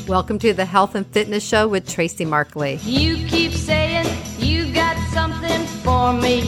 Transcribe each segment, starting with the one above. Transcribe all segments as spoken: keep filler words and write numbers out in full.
Welcome to the Health and Fitness Show with Tracy Markley. You keep saying you got something for me.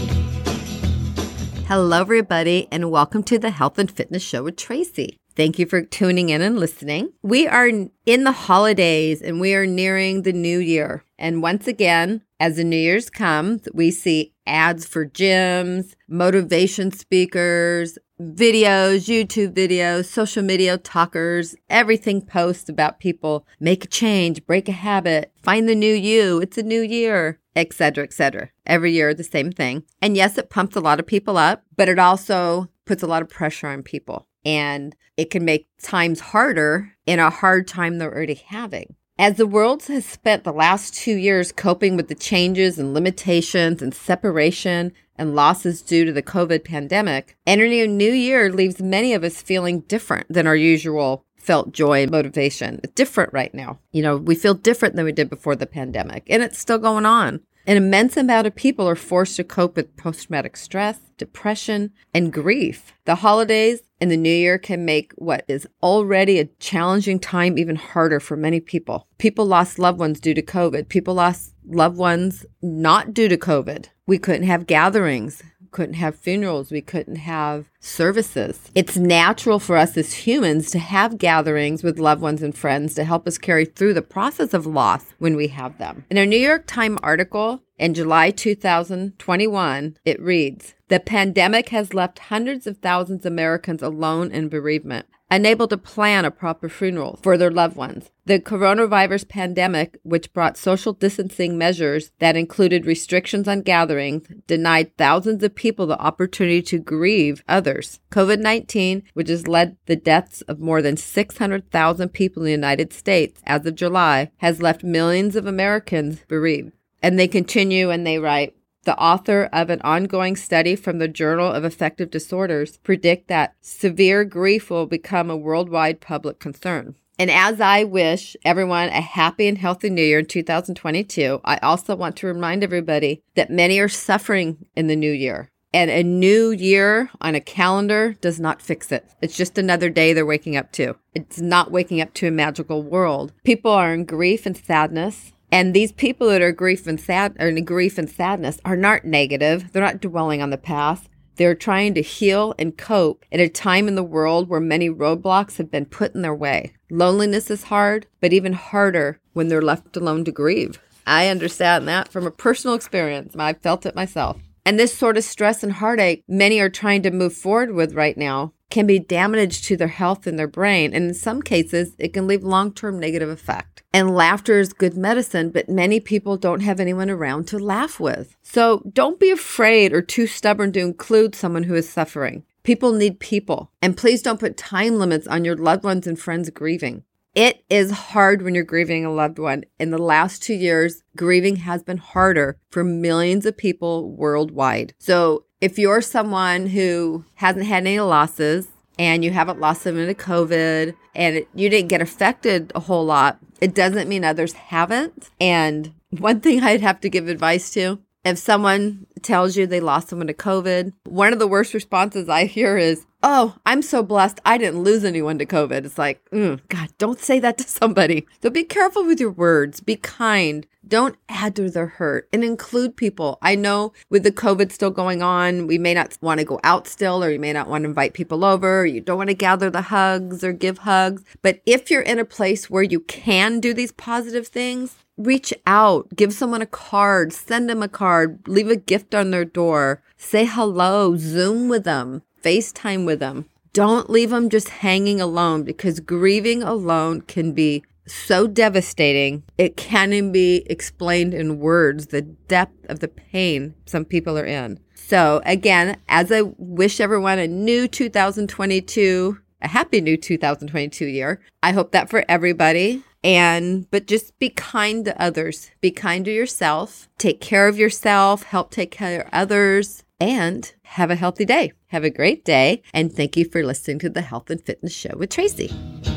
Hello, everybody, and welcome to the Health and Fitness Show with Tracy. Thank you for tuning in and listening. We are in the holidays and we are nearing the new year. And once again, as the New Year's comes, we see ads for gyms, motivation speakers, videos, YouTube videos, social media talkers, everything posts about people make a change, break a habit, find the new you, it's a new year, et cetera, et cetera. Every year, the same thing. And yes, it pumps a lot of people up, but it also puts a lot of pressure on people. And it can make times harder in a hard time they're already having. As the world has spent the last two years coping with the changes and limitations and separation and losses due to the COVID pandemic, entering a new year leaves many of us feeling different than our usual felt joy and motivation. It's different right now. You know, we feel different than we did before the pandemic, and it's still going on. An immense amount of people are forced to cope with post-traumatic stress, depression, and grief. The holidays and the new year can make what is already a challenging time even harder for many people. People lost loved ones due to COVID. People lost loved ones not due to COVID. We couldn't have gatherings. Couldn't have funerals. We couldn't have services. It's natural for us as humans to have gatherings with loved ones and friends to help us carry through the process of loss when we have them. In a New York Times article in July two thousand twenty-one, it reads, "The pandemic has left hundreds of thousands of Americans alone in bereavement, unable to plan a proper funeral for their loved ones. The coronavirus pandemic, which brought social distancing measures that included restrictions on gatherings, denied thousands of people the opportunity to grieve others. COVID nineteen, which has led the deaths of more than six hundred thousand people in the United States as of July, has left millions of Americans bereaved." And they continue and they write, "The author of an ongoing study from the Journal of Affective Disorders predict that severe grief will become a worldwide public concern." And as I wish everyone a happy and healthy new year in two thousand twenty-two, I also want to remind everybody that many are suffering in the new year. And a new year on a calendar does not fix it. It's just another day they're waking up to. It's not waking up to a magical world. People are in grief and sadness. And these people that are grief and sad or in grief and sadness are not negative. They're not dwelling on the past. They're trying to heal and cope at a time in the world where many roadblocks have been put in their way. Loneliness is hard, but even harder when they're left alone to grieve. I understand that from a personal experience. I've felt it myself. And this sort of stress and heartache many are trying to move forward with right now can be damage to their health and their brain. And in some cases, it can leave long-term negative effect. And laughter is good medicine, but many people don't have anyone around to laugh with. So don't be afraid or too stubborn to include someone who is suffering. People need people. And please don't put time limits on your loved ones and friends grieving. It is hard when you're grieving a loved one. In the last two years, grieving has been harder for millions of people worldwide. So if you're someone who hasn't had any losses and you haven't lost them into COVID and it, you didn't get affected a whole lot, it doesn't mean others haven't. And one thing I'd have to give advice to, if someone tells you they lost someone to COVID, one of the worst responses I hear is, "Oh, I'm so blessed. I didn't lose anyone to COVID." It's like, mm, God, don't say that to somebody. So be careful with your words. Be kind. Don't add to their hurt and include people. I know with the COVID still going on, we may not want to go out still, or you may not want to invite people over. Or you don't want to gather the hugs or give hugs. But if you're in a place where you can do these positive things, reach out, give someone a card, send them a card, leave a gift on their door, say hello, Zoom with them, FaceTime with them. Don't leave them just hanging alone, because grieving alone can be so devastating. It can't even be explained in words, the depth of the pain some people are in. So again, as I wish everyone a new two thousand twenty-two, a happy new two thousand twenty-two year, I hope that for everybody. And, but just be kind to others. Be kind to yourself. Take care of yourself. Help take care of others. And have a healthy day. Have a great day. And thank you for listening to the Health and Fitness Show with Tracy.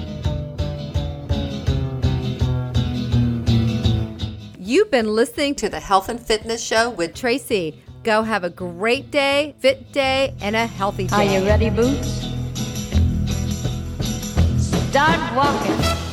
You've been listening to the Health and Fitness Show with Tracy. Go have a great day, fit day, and a healthy day. Are you ready, Boots? Start walking.